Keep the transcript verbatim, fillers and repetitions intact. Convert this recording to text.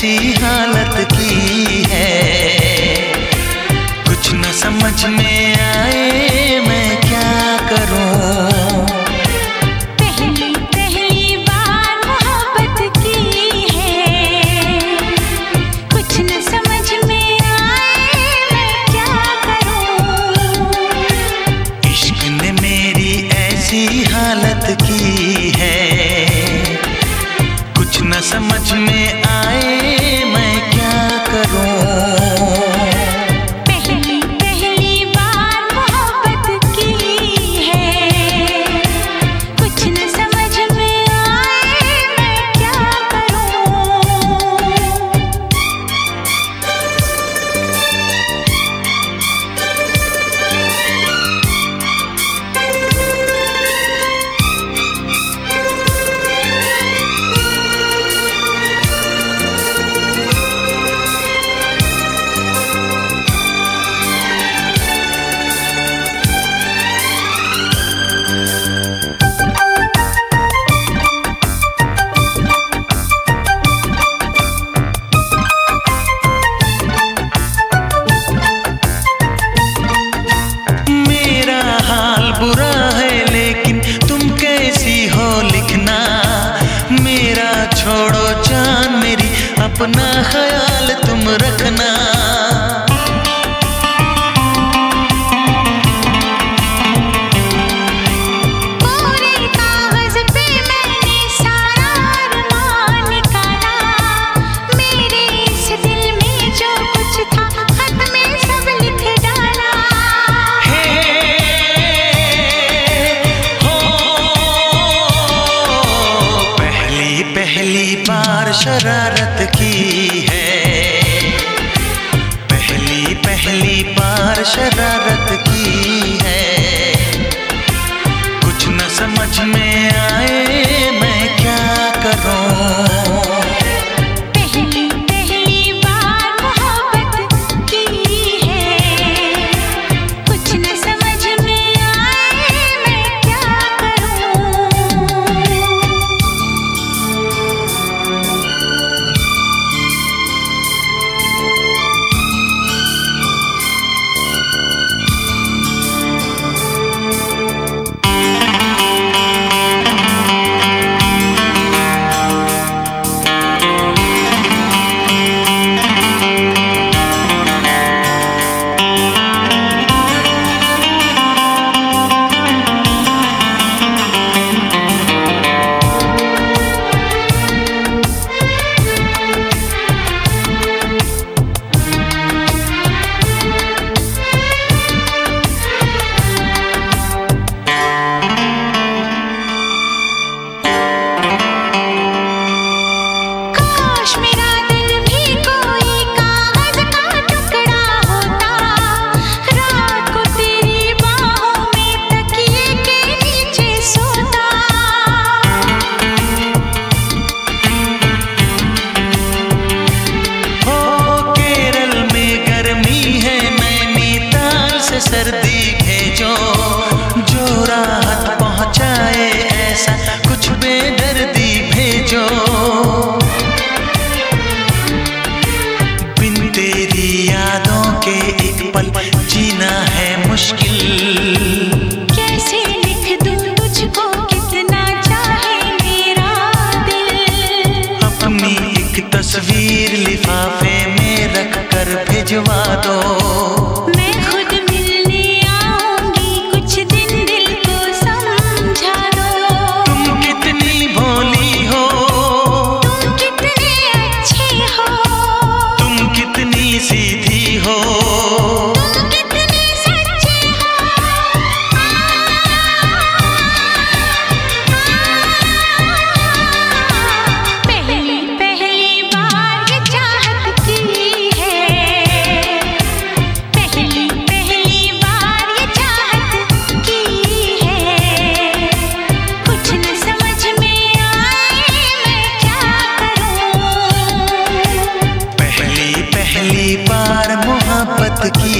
ऐसी हालत की है, कुछ न समझ में आए मैं क्या करूं। पहली पहली बार मोहब्बत की है, कुछ न समझ में आए मैं क्या करूं। इश्क ने मेरी ऐसी हालत की है, कुछ न समझ में आए मैं क्या करूं। पहली पहली बार मोहब्बत की है, कुछ न समझ में आए मैं क्या करूं। बुरा है लेकिन तुम कैसी हो लिखना, मेरा छोड़ो जान मेरी, अपना ख्याल तुम रखना। पूरे कागज पे मैंने सारा अरमान निकाला, मेरे इस दिल में जो कुछ था खत में सब लिख डाला। पहली बार शरारत की है, पहली पहली बार शरारत की है, कुछ न समझ में आए मैं क्या करूं। पहली पहली बार मोहब्बत की है, कुछ न समझ में आए मैं क्या करूं। मेरा दिल भी कोई कागज का टुकड़ा होता, रात को तेरी बाहों में तकिए के नीचे सोता। ओ केरल में गर्मी है, नैनीताल से सर्दी भेजो, जो राहत पहुंचाए ऐसा कुछ बेदर्दी भेजो। तेरी यादों के एक पल जीना है मुश्किल, कैसे लिख दूं तुझको कितना चाहे मेरा दिल। अपनी एक तस्वीर लिफाफे में रख कर भिजवा दो, मैं खुद मिलने आऊंगी, कुछ दिन दिल को समझा दो। तुम कितनी भोली हो, तुम कितने अच्छे हो, तुम कितनी सीधी हो, तुम कितने सच्चे हो। पहली पहली बार ये चाहत की है, पहली पहली बार ये चाहत की है, कुछ न समझ में आए मैं क्या करूं। पहली पहली बार मोहब्बत की